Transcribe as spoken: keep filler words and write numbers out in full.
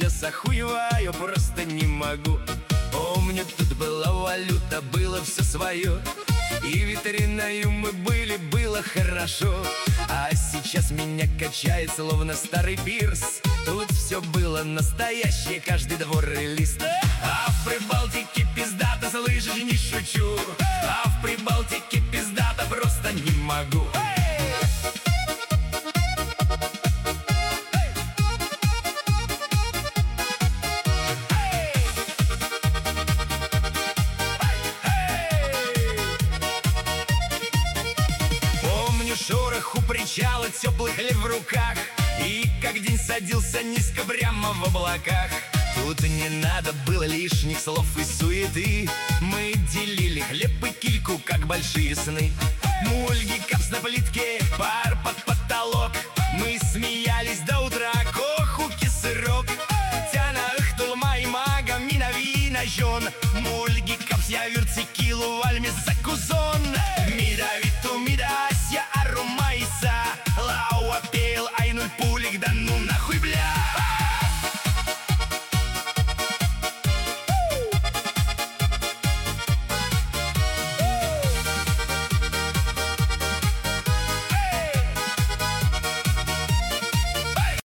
сейчас охуеваю, просто не могу. Помню, тут была валюта, было все свое, и ветеринарию мы были, было хорошо. А сейчас меня качает, словно старый пирс. Тут все было настоящее, каждый двор и лист. А в Прибалтике пиздато, слышишь, не шучу. А в Прибалтике пиздато, просто не могу. Шорох у причала, теплых хлеб в руках, и как день садился низко прямо в облаках. Тут не надо было лишних слов и суеты. Мы делили хлеб и кильку, как большие сны. Мульги, капс на плитке, пар